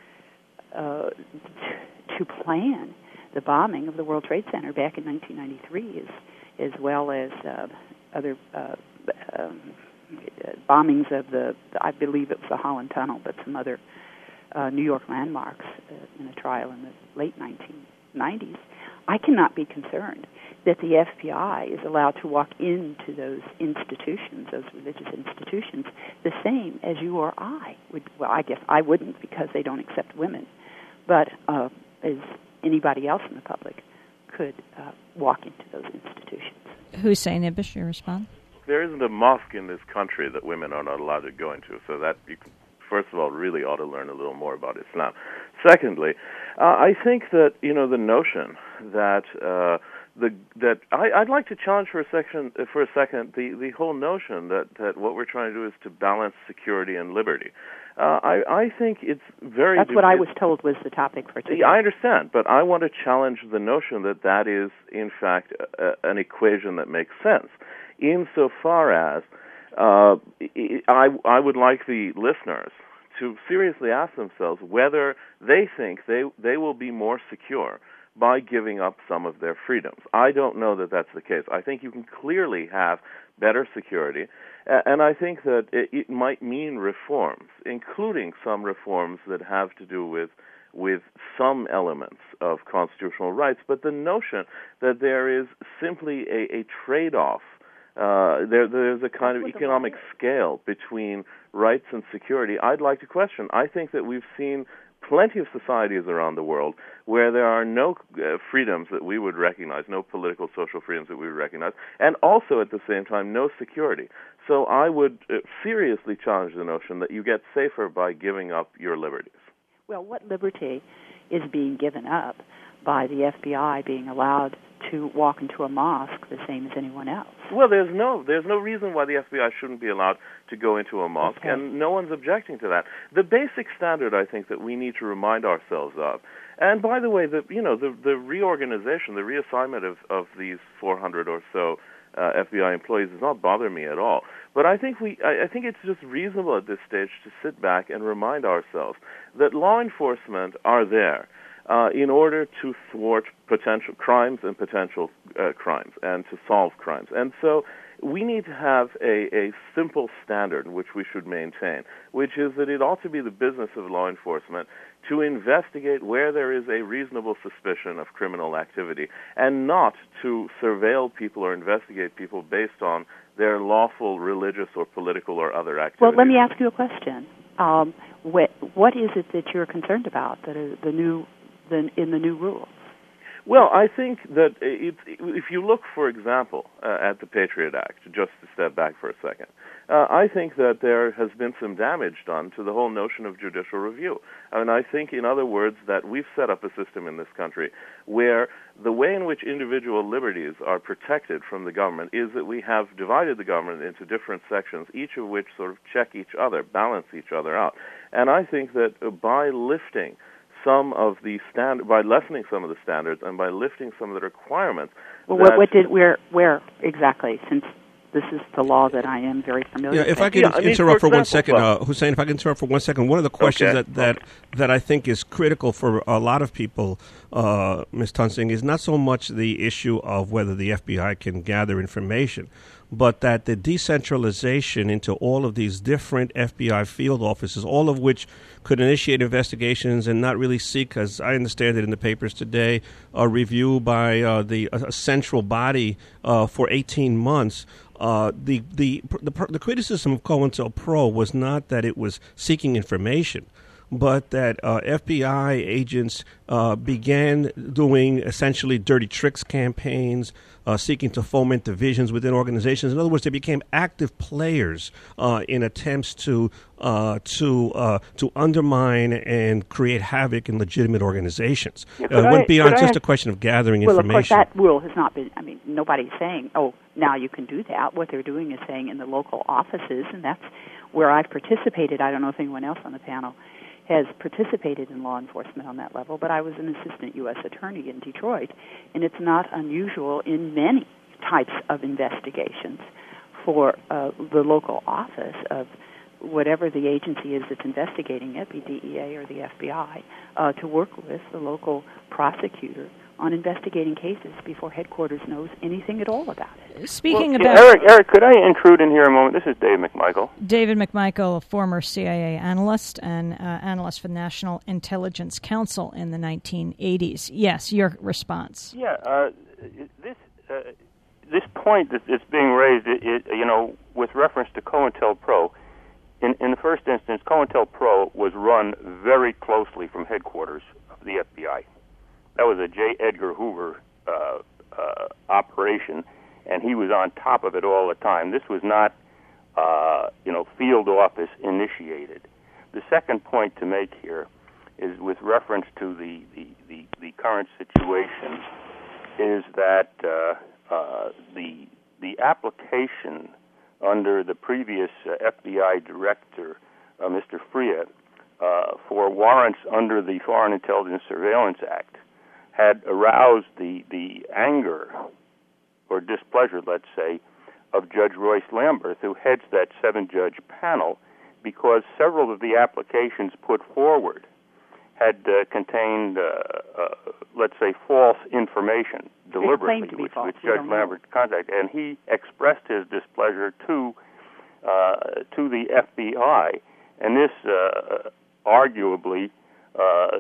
uh, t- to plan the bombing of the World Trade Center back in nineteen ninety-three, as, as well as uh, other uh, um, bombings of the, I believe it was the Holland Tunnel, but some other uh, New York landmarks uh, in a trial in the late nineteen nineties, I cannot be concerned that the F B I is allowed to walk into those institutions, those religious institutions, the same as you or I would. Well, I guess I wouldn't because they don't accept women, but uh, as anybody else in the public could uh, walk into those institutions. Hussein Ibish, your response? There isn't a mosque in this country that women are not allowed to go into, so that you can, first of all, really ought to learn a little more about Islam. Secondly, uh, I think that, you know, the notion that uh, the that I, I'd like to challenge for a second, for a second, the, the whole notion that, that what we're trying to do is to balance security and liberty. Uh, I, I think it's very... That's what I was told was the topic for today. I understand, but I want to challenge the notion that that is, in fact, a, an equation that makes sense, insofar as uh, I, I would like the listeners to seriously ask themselves whether they think they, they will be more secure by giving up some of their freedoms. I don't know that that's the case. I think you can clearly have better security, and I think that it, it might mean reforms, including some reforms that have to do with with some elements of constitutional rights, but the notion that there is simply a, a trade-off, uh, there, there's a kind of economic scale between rights and security, I'd like to question. I think that we've seen plenty of societies around the world where there are no uh, freedoms that we would recognize, no political, social freedoms that we would recognize, and also at the same time no security. So I would uh, seriously challenge the notion that you get safer by giving up your liberties. Well, what liberty is being given up by the F B I being allowed to walk into a mosque the same as anyone else. Well, there's no there's no reason why the F B I shouldn't be allowed to go into a mosque, okay. and no one's objecting to that. The basic standard, I think, that we need to remind ourselves of, and by the way, the you know the the reorganization, the reassignment of of these four hundred or so uh, F B I employees does not bother me at all. But I think we I, I think it's just reasonable at this stage to sit back and remind ourselves that law enforcement are there Uh, in order to thwart potential crimes and potential uh, crimes and to solve crimes. And so we need to have a, a simple standard which we should maintain, which is that it ought to be the business of law enforcement to investigate where there is a reasonable suspicion of criminal activity and not to surveil people or investigate people based on their lawful religious or political or other activities. Well, let me ask you a question. Um, what, what is it that you're concerned about, that is the new Than in the new rules? Well, I think that it, if you look, for example, uh, at the Patriot Act, just to step back for a second, uh, I think that there has been some damage done to the whole notion of judicial review. I mean, I think, in other words, that we've set up a system in this country where the way in which individual liberties are protected from the government is that we have divided the government into different sections, each of which sort of check each other, balance each other out. And I think that by lifting some of the stand by lessening some of the standards and by lifting some of the requirements. Well, what, what did where where exactly? Since this is the law that I am very familiar yeah, with. If I can yeah, I mean, interrupt for, for, example, one second, well, uh, Hussein, if I can interrupt for one second, one of the questions okay. that, that, okay. that I think is critical for a lot of people, uh, Miz Tunsing, is not so much the issue of whether the F B I can gather information, but that the decentralization into all of these different F B I field offices, all of which could initiate investigations and not really seek, as I understand it in the papers today, a review by uh, the a central body uh, for eighteen months. Uh, the, the the the criticism of COINTELPRO was not that it was seeking information, but that uh, F B I agents uh, began doing essentially dirty tricks campaigns, uh, seeking to foment divisions within organizations. In other words, they became active players uh, in attempts to uh, to uh, to undermine and create havoc in legitimate organizations. Yeah, uh, it went I, beyond just I, a question of gathering well, information. Well, of course, that rule has not been, I mean, nobody's saying, oh, now you can do that. What they're doing is saying in the local offices, and that's where I've participated. I don't know if anyone else on the panel has participated in law enforcement on that level, but I was an assistant U S attorney in Detroit, and it's not unusual in many types of investigations for uh, the local office of whatever the agency is that's investigating it, be D E A or the F B I, uh, to work with the local prosecutor on investigating cases before headquarters knows anything at all about it. Speaking well, about... Yeah, Eric, Eric, could I intrude in here a moment? This is Dave McMichael. David McMichael, former C I A analyst and uh, analyst for the National Intelligence Council in the nineteen eighties. Yes, your response. Yeah, uh, this uh, this point that is being raised, it, it, you know, with reference to COINTELPRO, in, in the first instance, COINTELPRO was run very closely from headquarters of the F B I. That was a J. Edgar Hoover uh, uh, operation, and he was on top of it all the time. This was not, uh, you know, field office initiated. The second point to make here is with reference to the, the, the, the current situation is that uh, uh, the the application under the previous uh, F B I director, uh, Mister Freya, uh, for warrants under the Foreign Intelligence Surveillance Act had aroused the, the anger or displeasure, let's say, of Judge Royce Lamberth, who heads that seven-judge panel, because several of the applications put forward had uh, contained, uh, uh, let's say, false information deliberately, to be which, false. which Judge Lambert contacted, and he expressed his displeasure to uh, to the F B I, and this uh, arguably uh,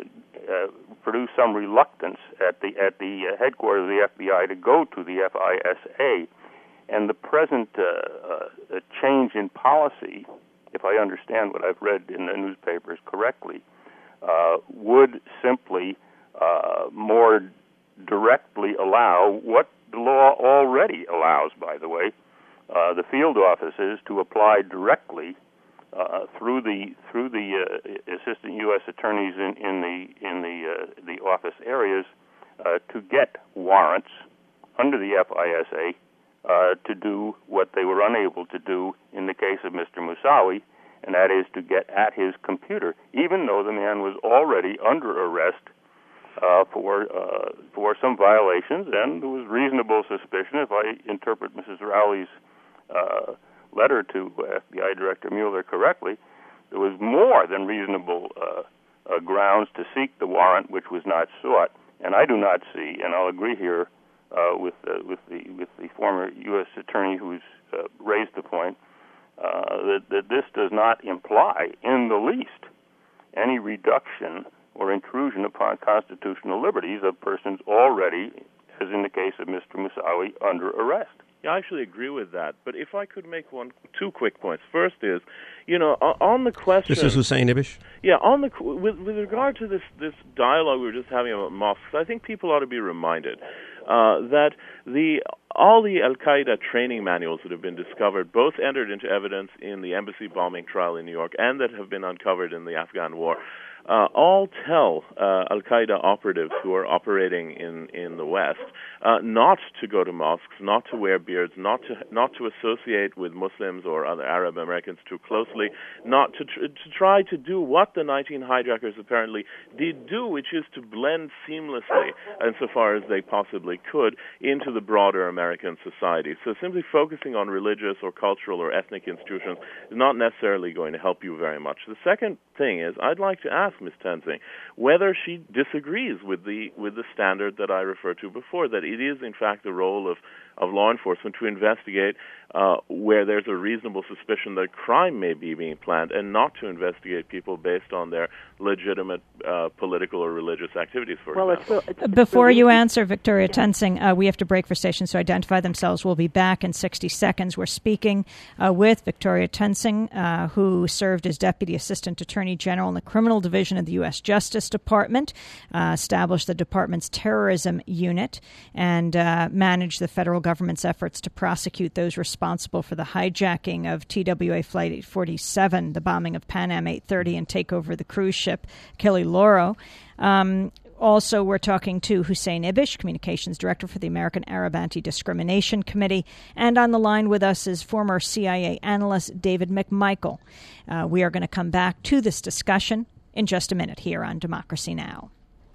uh, produced some reluctance at the at the headquarters of the F B I to go to the F I S A, and the present uh, uh, change in policy, if I understand what I've read in the newspapers correctly, uh, would simply uh, more directly allow what the law already allows, by the way, uh, the field offices to apply directly uh, through the through the uh, assistant U S attorneys in, in the in the uh, the office areas uh, to get warrants under the F I S A uh, to do what they were unable to do in the case of Mister Moussaoui, and that is to get at his computer, even though the man was already under arrest uh, for uh, for some violations, and there was reasonable suspicion, if I interpret Missus Rowley's uh, letter to F B I Director Mueller correctly, there was more than reasonable uh, uh, grounds to seek the warrant, which was not sought. And I do not see, and I'll agree here uh, with uh, with the with the former U S attorney who's uh, raised the point uh, that that this does not imply in the least any reduction or intrusion upon constitutional liberties of persons already, as in the case of Mister Moussaoui, under arrest. Yeah, I actually agree with that. But if I could make one, two quick points. First is, you know, on the question. This is Hussein Ibish. Yeah, on the with with regard to this this dialogue we were just having about mosques, I think people ought to be reminded uh, that the all the Al Qaeda training manuals that have been discovered, both entered into evidence in the embassy bombing trial in New York, and that have been uncovered in the Afghan war. Uh, all tell uh, Al Qaeda operatives who are operating in, in the West uh, not to go to mosques, not to wear beards, not to not to associate with Muslims or other Arab Americans too closely, not to tr- to try to do what the nineteen hijackers apparently did do, which is to blend seamlessly, insofar as they possibly could, into the broader American society. So simply focusing on religious or cultural or ethnic institutions is not necessarily going to help you very much. The second thing is, I'd like to ask Miz Tenzing whether she disagrees with the with the standard that I referred to before, that it is in fact the role of, of law enforcement to investigate uh, where there's a reasonable suspicion that crime may be being planned, and not to investigate people based on their legitimate uh, political or religious activities, for well, example. It's, it's, Before it's, you answer, Victoria Tenzing, uh, we have to break for stations to identify themselves. We'll be back in sixty seconds. We're speaking uh, with Victoria Tenzing, uh, who served as Deputy Assistant Attorney General in the Criminal Division of the U S Justice Department, uh, established the department's terrorism unit, and uh, managed the federal government's efforts to prosecute those responsible for the hijacking of T W A Flight eight forty-seven, the bombing of Pan Am eight thirty, and take over the cruise ship Achille Lauro. Um, Also, we're talking to Hussein Ibish, Communications Director for the American Arab Anti-Discrimination Committee. And on the line with us is former C I A analyst David McMichael. Uh, we are going to come back to this discussion in just a minute here on Democracy Now!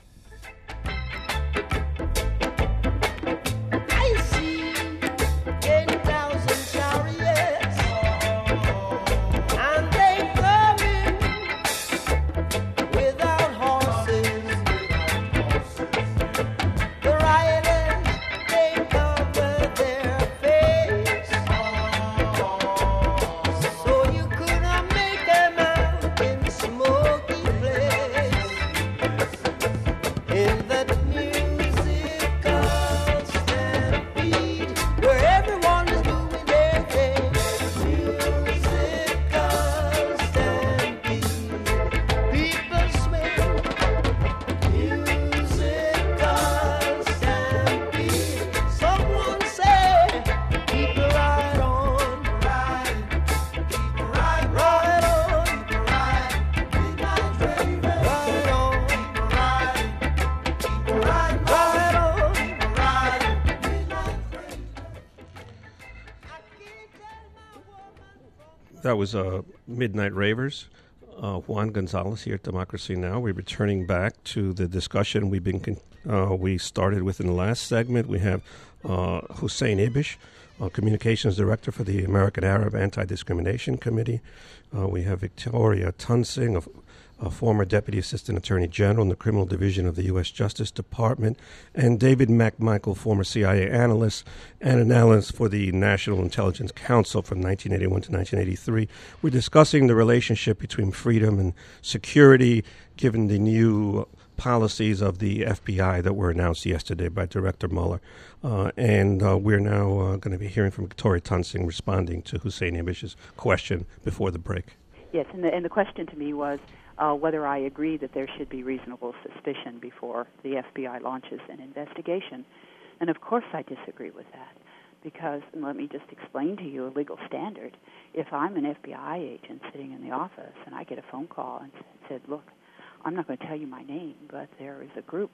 That was uh, Midnight Ravers. Uh, Juan Gonzalez here at Democracy Now! We're returning back to the discussion we've been con- uh, we started with in the last segment. We have uh, Hussein Ibish, uh, Communications Director for the American Arab Anti-Discrimination Committee. Uh, we have Victoria Tenzing, a, a former Deputy Assistant Attorney General in the Criminal Division of the U S Justice Department, and David McMichael, former C I A analyst and an analyst for the National Intelligence Council from nineteen eighty-one to nineteen eighty-three. We're discussing the relationship between freedom and security, given the new policies of the F B I that were announced yesterday by Director Mueller. Uh, and uh, we're now uh, going to be hearing from Victoria Tenzing responding to Hussein Ibish's question before the break. Yes, and the, and the question to me was uh, whether I agree that there should be reasonable suspicion before the F B I launches an investigation. And of course I disagree with that, because, and let me just explain to you a legal standard. If I'm an F B I agent sitting in the office and I get a phone call and said, look, I'm not going to tell you my name, but there is a group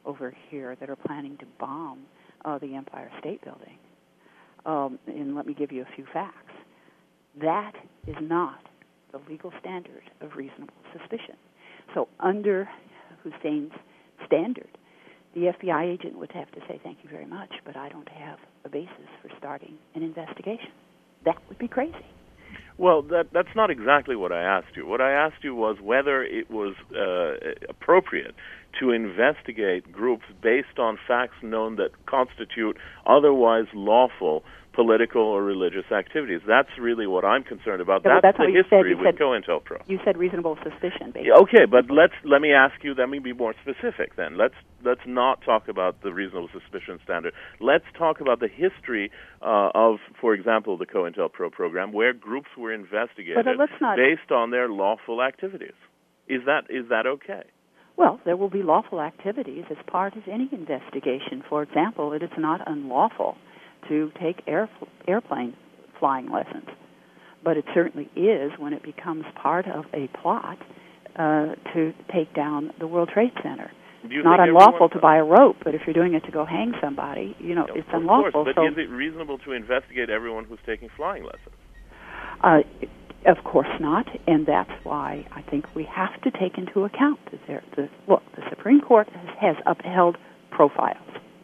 over here that are planning to bomb uh, the Empire State Building. Um, and let me give you a few facts. That is not the legal standard of reasonable suspicion. So under Hussein's standard, the F B I agent would have to say, thank you very much, but I don't have a basis for starting an investigation. That would be crazy. Well, that that's not exactly what I asked you. What I asked you was whether it was uh, appropriate to investigate groups based on facts known that constitute otherwise lawful political or religious activities. That's really what I'm concerned about. Yeah, that's, that's the history with COINTELPRO. You said reasonable suspicion, basically. Yeah, okay, but let's let me ask you. Let me be more specific. Then let's let's not talk about the reasonable suspicion standard. Let's talk about the history uh, of, for example, the COINTELPRO program, where groups were investigated but, uh, let's not... based on their lawful activities. Is that is that okay? Well, there will be lawful activities as part of any investigation. For example, it is not unlawful to take air, airplane flying lessons. But it certainly is when it becomes part of a plot uh, to take down the World Trade Center. Do you not think unlawful everyone... to buy a rope, but if you're doing it to go hang somebody, you know, yeah, it's of unlawful. Course, but so, is it reasonable to investigate everyone who's taking flying lessons? Uh, of course not, and that's why I think we have to take into account that there, the, look, the Supreme Court has, has upheld profiles.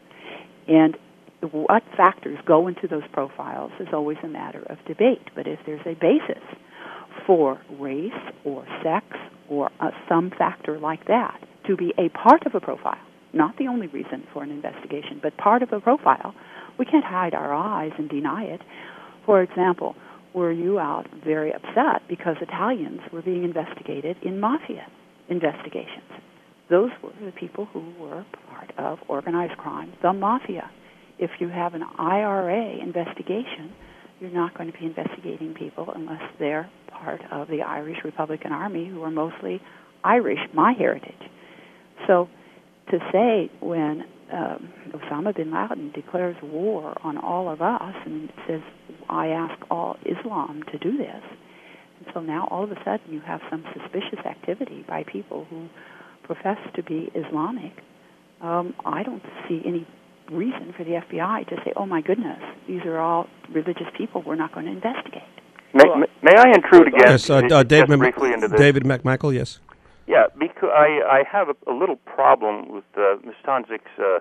And what factors go into those profiles is always a matter of debate. But if there's a basis for race or sex or uh, some factor like that to be a part of a profile, not the only reason for an investigation, but part of a profile, we can't hide our eyes and deny it. For example, were you out very upset because Italians were being investigated in mafia investigations? Those were the people who were part of organized crime, the mafia. If you have an I R A investigation, you're not going to be investigating people unless they're part of the Irish Republican Army, who are mostly Irish, my heritage. So to say when um, Osama bin Laden declares war on all of us and says, I ask all Islam to do this, and so now all of a sudden you have some suspicious activity by people who profess to be Islamic, um, I don't see any reason for the F B I to say, oh my goodness, these are all religious people, we're not going to investigate. May, may, may I intrude again? Yes, uh, uh, David, just briefly into this? David McMichael, yes. Yeah, because I, I have a, a little problem with uh, Miz Tonczyk's uh,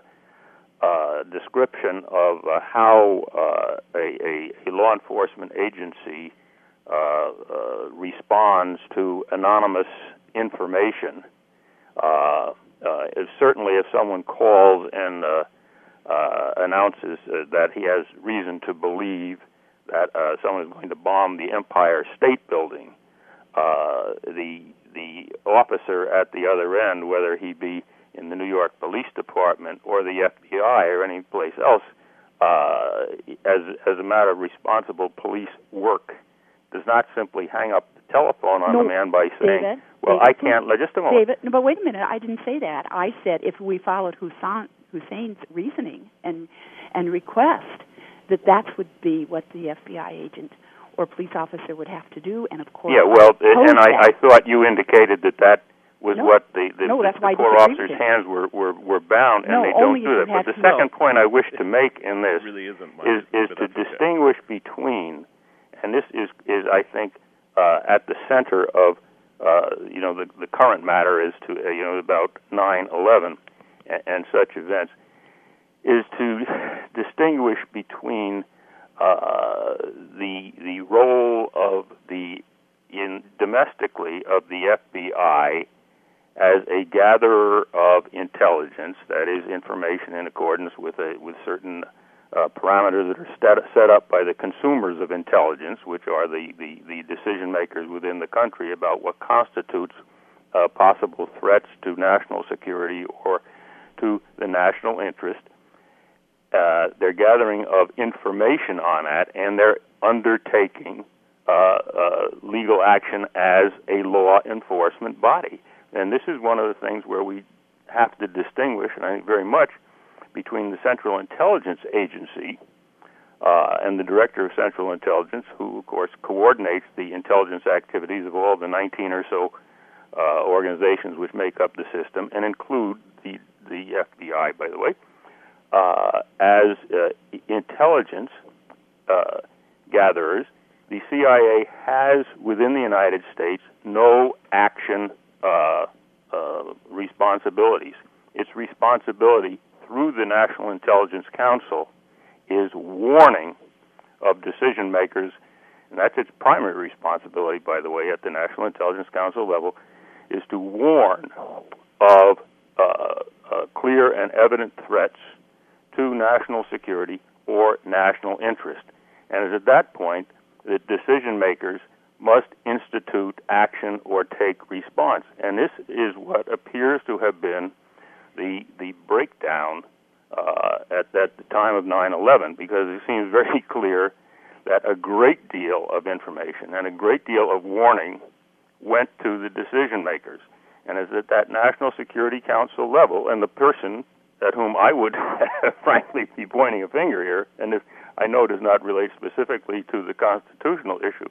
uh, description of uh, how uh, a, a, a law enforcement agency uh, uh, responds to anonymous information. Uh, uh, if, certainly if someone calls and uh, uh, announces uh, that he has reason to believe that uh, someone is going to bomb the Empire State Building, uh, the the officer at the other end, whether he be in the New York Police Department or the F B I or any place else, uh, as as a matter of responsible police work, does not simply hang up the telephone on no, the man by saying, David, well, David, I can't, just a moment. David, no, but wait a minute, I didn't say that. I said if we followed Hussein, Hussein's reasoning and and request that that would be what the F B I agent or police officer would have to do, and of course... Yeah, well, and I, I thought you indicated that that was no, what the, the, no, the, the Corps officers' hands were, were, were bound, and no, they don't do that. But the second know. point I wish to make in this really isn't much, is, is to distinguish okay. between, and this is, is I think, uh, at the center of, uh, you know, the, the current matter is to, uh, you know, about nine eleven and, and such events, is to distinguish between uh, the the role of the in domestically of the F B I as a gatherer of intelligence, that is, information in accordance with a with certain uh, parameters that are set, set up by the consumers of intelligence, which are the, the, the decision makers within the country about what constitutes uh, possible threats to national security or to the national interest. Uh, they're gathering of information on that, and they're undertaking uh, uh, legal action as a law enforcement body. And this is one of the things where we have to distinguish, and I think very much, between the Central Intelligence Agency uh, and the Director of Central Intelligence, who, of course, coordinates the intelligence activities of all the nineteen or so uh, organizations which make up the system, and include the the F B I, by the way, uh, as uh, intelligence uh, gatherers, the C I A has within the United States no action uh, uh, responsibilities. Its responsibility through the National Intelligence Council is warning of decision makers, and that's its primary responsibility, by the way, at the National Intelligence Council level, is to warn of uh, uh, clear and evident threats to national security or national interest. And it's at that point that decision makers must institute action or take response. And this is what appears to have been the the breakdown uh, at, at the time of nine eleven, because it seems very clear that a great deal of information and a great deal of warning went to the decision makers. And it's at that National Security Council level, and the person at whom I would frankly be pointing a finger here, and if I know does not relate specifically to the constitutional issue,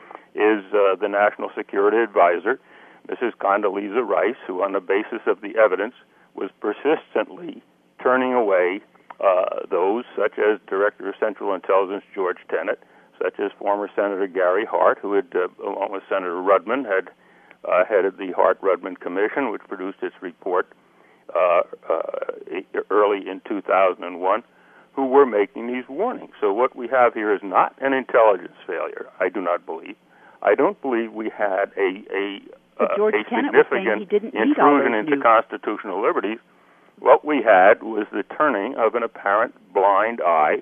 is uh, the National Security Advisor, Missus Condoleezza Rice, who on the basis of the evidence was persistently turning away uh, those such as Director of Central Intelligence George Tenet, such as former Senator Gary Hart, who had, uh, along with Senator Rudman, had uh, headed the Hart-Rudman Commission, which produced its report uh, uh, early in two thousand one, who were making these warnings. So what we have here is not an intelligence failure, I do not believe. I don't believe we had a, a, uh, a significant intrusion into constitutional liberties. What we had was the turning of an apparent blind eye,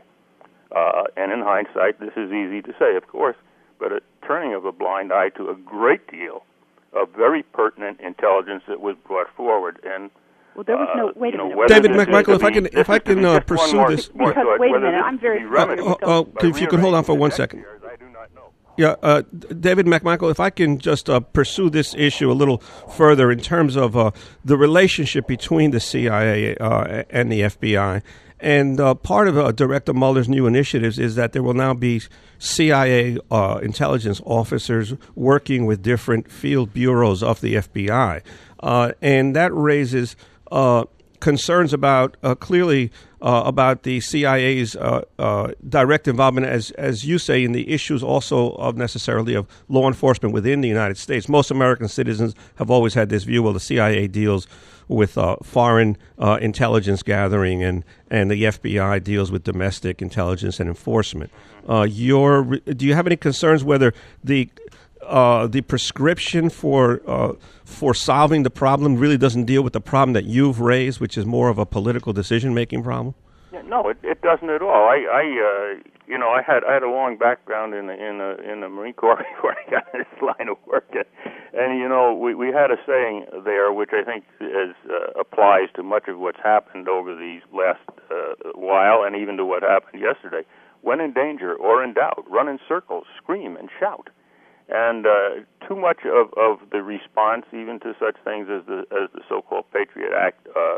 uh, and in hindsight, this is easy to say, of course, but a turning of a blind eye to a great deal of very pertinent intelligence that was brought forward. And well, there was no. Uh, wait a minute, David McMichael. If I can, if I can uh, pursue more, this. More because, wait a minute, I'm very. Uh, uh, uh, if you could hold on for one second. Years, I do not know. Yeah, uh, David McMichael, if I can just uh, pursue this issue a little further in terms of uh, the relationship between the C I A uh, and the F B I. And uh, part of uh, Director Mueller's new initiatives is that there will now be C I A uh, intelligence officers working with different field bureaus of the F B I. Uh, and that raises uh, concerns about, uh, clearly, uh, about the C I A's uh, uh, direct involvement, as as you say, in the issues also of necessarily of law enforcement within the United States. Most American citizens have always had this view, well, the C I A deals with uh, foreign uh, intelligence gathering, and, and the F B I deals with domestic intelligence and enforcement. Uh, your, do you have any concerns whether the uh, the prescription for uh, for solving the problem really doesn't deal with the problem that you've raised, which is more of a political decision-making problem? Yeah, no, it, it doesn't at all. I, I uh, you know, I had I had a long background in the in the in the Marine Corps before I got in this line of work, and, and you know, we we had a saying there, which I think is uh, applies to much of what's happened over these last uh, while, and even to what happened yesterday. When in danger or in doubt, run in circles, scream and shout. And uh, too much of, of the response, even to such things as the as the so-called Patriot Act, uh,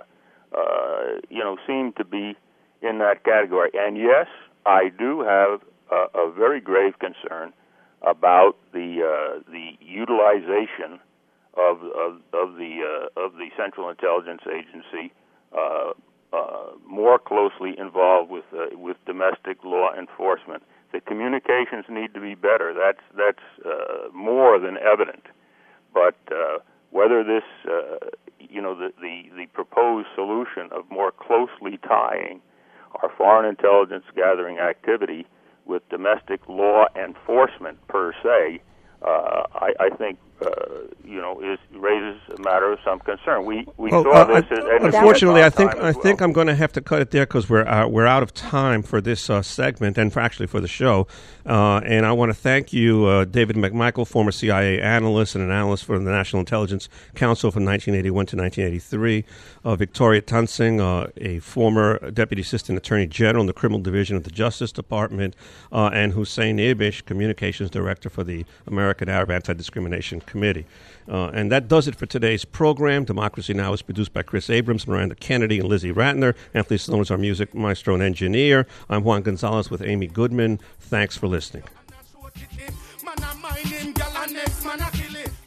uh, you know, seemed to be in that category. And yes, I do have a, a very grave concern about the uh, the utilization of of, of the uh, of the Central Intelligence Agency uh, uh, more closely involved with uh, with domestic law enforcement. The communications need to be better. That's that's uh, more than evident. But uh, whether this, uh, you know, the, the the proposed solution of more closely tying our foreign intelligence gathering activity with domestic law enforcement per se, uh, I, I think, uh, you know, is raises a matter of some concern. We we well, saw uh, this. I, at, at unfortunately, I think I well. think I'm going to have to cut it there because we're uh, we're out of time for this uh, segment and for actually for the show. Uh, and I want to thank you, uh, David McMichael, former C I A analyst and an analyst for the National Intelligence Council from nineteen eighty-one to nineteen eighty-three. Uh, Victoria Tunsing, uh, a former Deputy Assistant Attorney General in the Criminal Division of the Justice Department, uh, and Hussein Ibish, Communications Director for the American Arab Anti-Discrimination Committee. Uh, and that does it for today's program. Democracy Now! Is produced by Chris Abrams, Miranda Kennedy, and Lizzie Ratner. Anthony Sloan is our music maestro and engineer. I'm Juan Gonzalez with Amy Goodman. Thanks for listening.